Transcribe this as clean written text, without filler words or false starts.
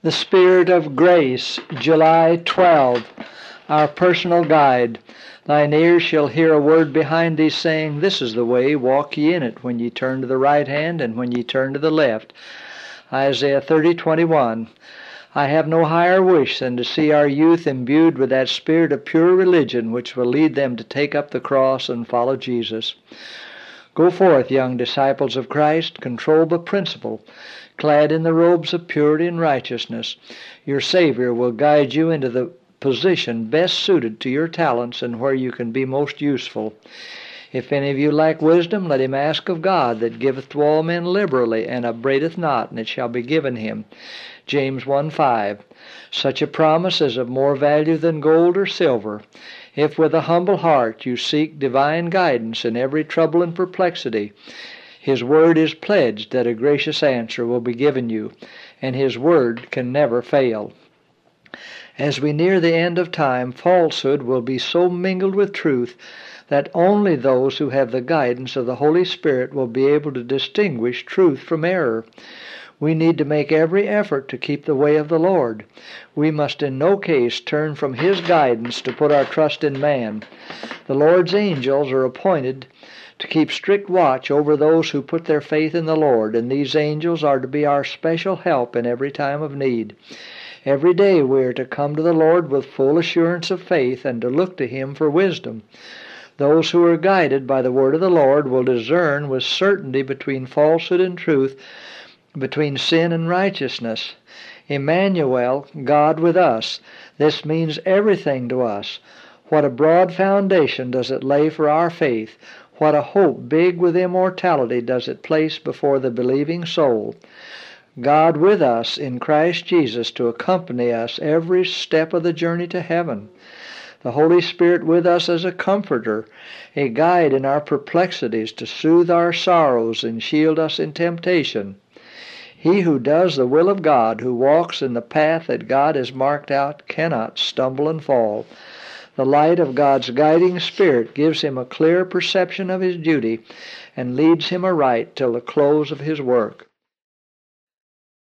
The Spirit of Grace, July 12, our personal guide. Thine ears shall hear a word behind thee saying, This is the way, walk ye in it, when ye turn to the right hand and when ye turn to the left. Isaiah 30:21. I have no higher wish than to see our youth imbued with that spirit of pure religion which will lead them to take up the cross and follow Jesus. Go forth, young disciples of Christ, control the principle, clad in the robes of purity and righteousness. Your Savior will guide you into the position best suited to your talents and where you can be most useful. If any of you lack wisdom, let him ask of God, that giveth to all men liberally, and upbraideth not, and it shall be given him. James 1:5. Such a promise is of more value than gold or silver. If with a humble heart you seek divine guidance in every trouble and perplexity, His Word is pledged that a gracious answer will be given you, and His Word can never fail. As we near the end of time, falsehood will be so mingled with truth that only those who have the guidance of the Holy Spirit will be able to distinguish truth from error. We need to make every effort to keep the way of the Lord. We must in no case turn from His guidance to put our trust in man. The Lord's angels are appointed to keep strict watch over those who put their faith in the Lord, and these angels are to be our special help in every time of need. Every day we are to come to the Lord with full assurance of faith and to look to Him for wisdom. Those who are guided by the word of the Lord will discern with certainty between falsehood and truth, between sin and righteousness. Emmanuel, God with us. This means everything to us. What a broad foundation does it lay for our faith. What a hope big with immortality does it place before the believing soul. God with us in Christ Jesus to accompany us every step of the journey to heaven. The Holy Spirit with us as a comforter, a guide in our perplexities to soothe our sorrows and shield us in temptation. He who does the will of God, who walks in the path that God has marked out, cannot stumble and fall. The light of God's guiding Spirit gives him a clear perception of his duty and leads him aright till the close of his work.